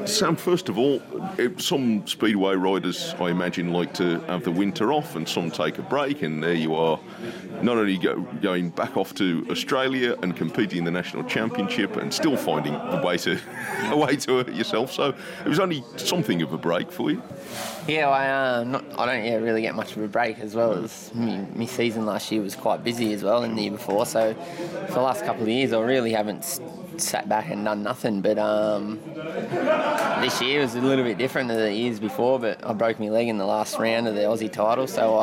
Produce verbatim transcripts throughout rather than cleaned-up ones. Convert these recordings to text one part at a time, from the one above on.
Sam, first of all, some speedway riders, I imagine, like to have the winter off, and some take a break, and there you are, not only go, going back off to Australia and competing in the national championship, and still finding a way to a way to it yourself. So it was only something of a break for you. Yeah, I uh, not, I don't yeah, really get much of a break, as well as my, my season last year was quite busy as well, and the year before. So for the last couple of years, I really haven't sat back and done nothing. But um, this year was a little bit different than the years before. But I broke my leg in the last round of the Aussie title, so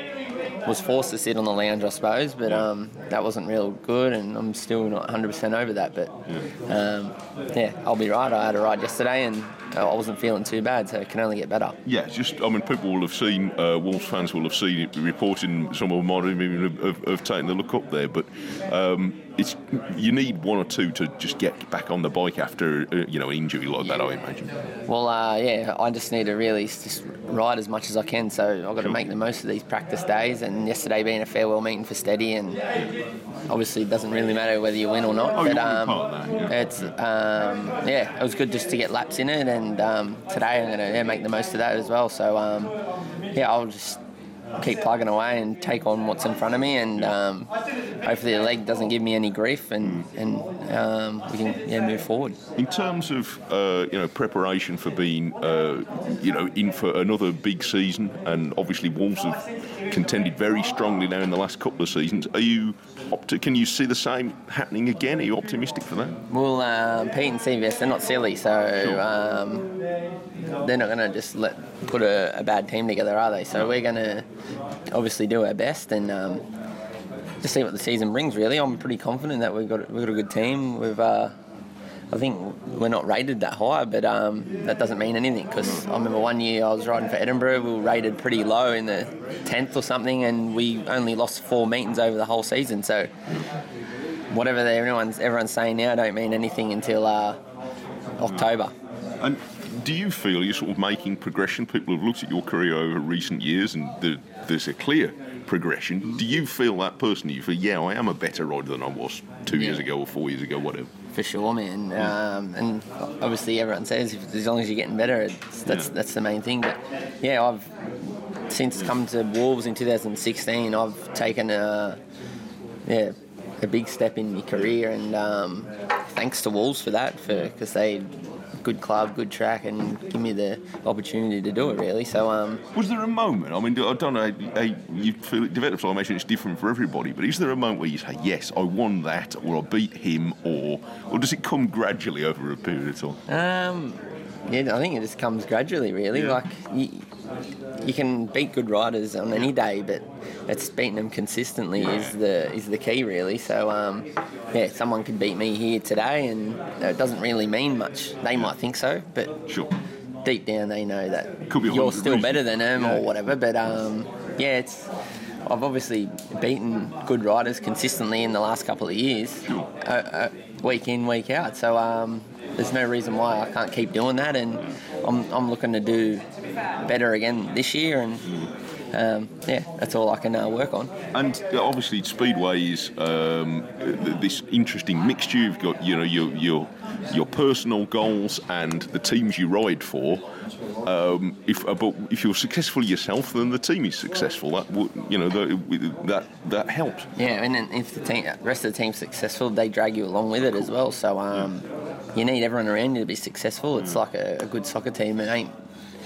I was forced to sit on the lounge, I suppose. But um, that wasn't real good, and I'm still not one hundred percent over that. But um, yeah, I'll be right. I had a ride yesterday, and I wasn't feeling too bad, so it can only get better. Yeah, just, I mean, people will have seen, uh, Wolves fans will have seen it reporting, some of them might even have, have taken a look up there, but um, it's you need one or two to just get back on the bike after, uh, you know, an injury like that, I imagine. Well, uh, yeah, I just need to really just ride as much as I can, so I've got to make the most of these practice days, and yesterday being a farewell meeting for Steady, and obviously it doesn't really matter whether you win or not, oh, but you um, part of that, yeah. it's, um, yeah, it was good just to get laps in it, and um, today I'm going to yeah, make the most of that as well, so um, yeah, I'll just keep plugging away and take on what's in front of me, and um, hopefully the leg doesn't give me any grief, and, and um, we can yeah, move forward. In terms of uh, you know preparation for being uh, you know in for another big season, and obviously Wolves have contended very strongly now in the last couple of seasons. Are you opti- Can you see the same happening again? Are you optimistic for that? Well, uh, Pete and C V S, they're not silly, so Sure. um, they're not going to just let put a, a bad team together, are they? So we're going to obviously do our best, and um, just see what the season brings. Really, I'm pretty confident that we've got we've got a good team. We've uh, I think we're not rated that high, but um, that doesn't mean anything, because I remember one year I was riding for Edinburgh, we were rated pretty low in the tenth or something, and we only lost four meetings over the whole season. So whatever everyone's everyone's saying now don't mean anything until uh, October. And do you feel you're sort of making progression? People have looked at your career over recent years, and the, there's a clear progression. Do you feel that personally? You feel, yeah, I am a better rider than I was two years Yeah. ago or four years ago, whatever. For sure, man. Um, and obviously everyone says if, as long as you're getting better, it's, that's Yeah. that's the main thing. But yeah, I've since come to Wolves in two thousand sixteen, I've taken a yeah a big step in my career, and um, thanks to Wolves for that, for because they good club, good track, and give me the opportunity to do it, really. So um, Was there a moment, I mean, I don't know how you feel it develops, I imagine it's different for everybody, but is there a moment where you say, yes, I won that, or I beat him, or or does it come gradually over a period of time? Um, yeah, I think it just comes gradually, really. Yeah. Like you, you can beat good riders on any day, but it's beating them consistently is the is the key, really. So um, yeah, someone could beat me here today, and it doesn't really mean much. They might think so, but Sure. deep down they know that Could be you're one still reason. better than them Yeah. or whatever. But um, yeah, it's. I've obviously beaten good riders consistently in the last couple of years, Sure. uh, uh, week in, week out. So um, there's no reason why I can't keep doing that, and I'm I'm looking to do better again this year, and um, yeah, that's all I can uh, work on. And uh, obviously, Speedway is um, th- this interesting mixture. You've got, you know, your your your personal goals and the teams you ride for. Um, if uh, but if you're successful yourself, then the team is successful. That would, you know, that that that helps. Yeah, and then if the team, the rest of the team's successful, they drag you along with it as well. So um, you need everyone around you to be successful. It's like a, a good soccer team. It ain't.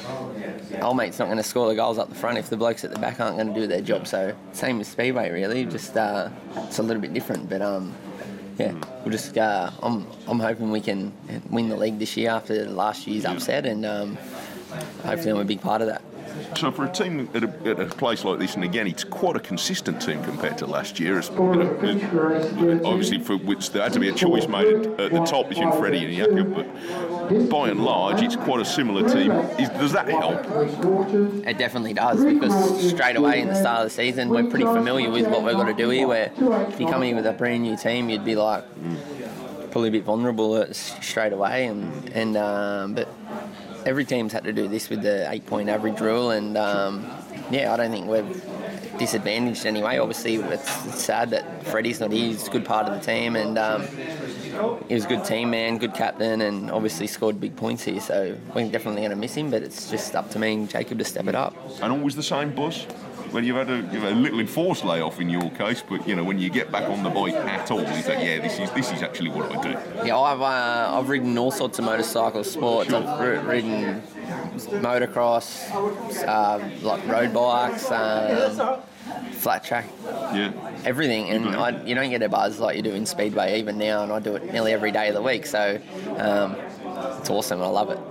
Old mate's not going to score the goals up the front if the blokes at the back aren't going to do their job. So same as Speedway, really. Just uh, it's a little bit different, but um, yeah, we'll just. Uh, I'm I'm hoping we can win the league this year after last year's upset, and um, hopefully I'm a big part of that. So for a team at a, at a place like this, and again, it's quite a consistent team compared to last year. It's, you know, obviously, for which there had to be a choice made at, at the top between Freddie and Jakob, but by and large, it's quite a similar team. Is, does that help? It definitely does, because straight away in the start of the season, we're pretty familiar with what we've got to do here. Where if you come in with a brand new team, you'd be like probably a bit vulnerable at, straight away, and and um, but. Every team's had to do this with the eight-point average rule, and um, yeah, I don't think we're disadvantaged anyway. Obviously, it's, it's sad that Freddie's not here. He's a good part of the team, and um, he was a good team man, good captain, and obviously scored big points here. So we're definitely going to miss him, but it's just up to me and Jacob to step it up. And always the same bus? When you've had a, you've had a little enforced layoff in your case, but you know when you get back on the bike at all, you think, yeah, this is this is actually what I do. Yeah, I've uh, I've ridden all sorts of motorcycle sports. Sure. I've r- ridden motocross, uh, like road bikes, um, flat track, Yeah. everything. And Mhm. I, you don't get a buzz like you do in speedway even now, and I do it nearly every day of the week. So um, it's awesome. I love it.